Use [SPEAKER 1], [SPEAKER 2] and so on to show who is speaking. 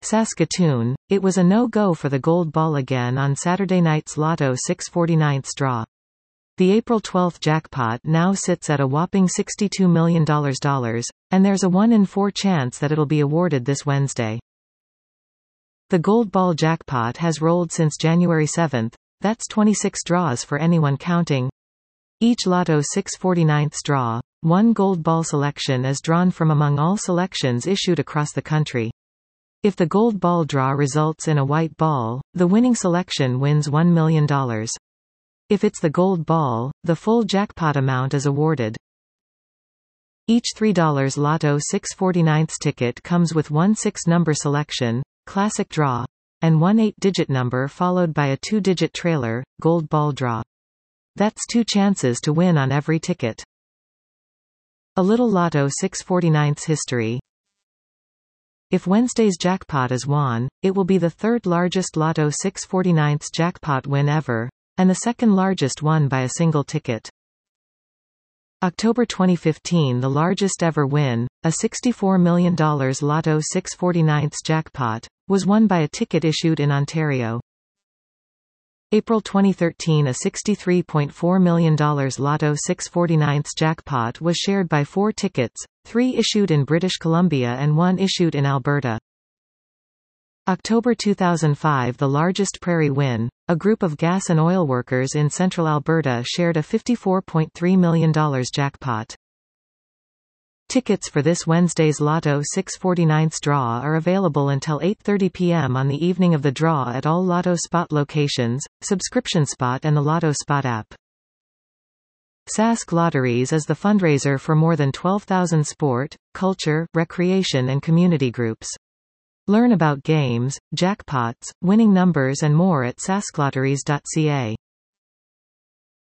[SPEAKER 1] Saskatoon, it was a no-go for the gold ball again on Saturday night's Lotto 6/49 draw. The April 12 jackpot now sits at a whopping $62 million, and there's a 1 in 4 chance that it'll be awarded this Wednesday. The gold ball jackpot has rolled since January 7. That's 26 draws for anyone counting. Each Lotto 6/49 draw, one gold ball selection is drawn from among all selections issued across the country. If the gold ball draw results in a white ball, the winning selection wins $1 million. If it's the gold ball, the full jackpot amount is awarded. Each $3 Lotto 6/49 ticket comes with one 6-number selection, classic draw, and one 8-digit number followed by a 2-digit trailer, gold ball draw. That's 2 chances to win on every ticket. A little Lotto 6/49 history. If Wednesday's jackpot is won, it will be the third largest Lotto 6/49 jackpot win ever, and the second largest won by a single ticket. October 2015, the largest ever win, a $64 million Lotto 6/49 jackpot, was won by a ticket issued in Ontario. April 2013, a $63.4 million Lotto 6/49 jackpot was shared by 4 tickets, 3 issued in British Columbia and 1 issued in Alberta. October 2005, the largest prairie win, a group of gas and oil workers in central Alberta shared a $54.3 million jackpot. Tickets for this Wednesday's Lotto 6/49 draw are available until 8:30 p.m. on the evening of the draw at all Lotto Spot locations, Subscription Spot and the Lotto Spot app. Sask Lotteries is the fundraiser for more than 12,000 sport, culture, recreation and community groups. Learn about games, jackpots, winning numbers and more at sasklotteries.ca.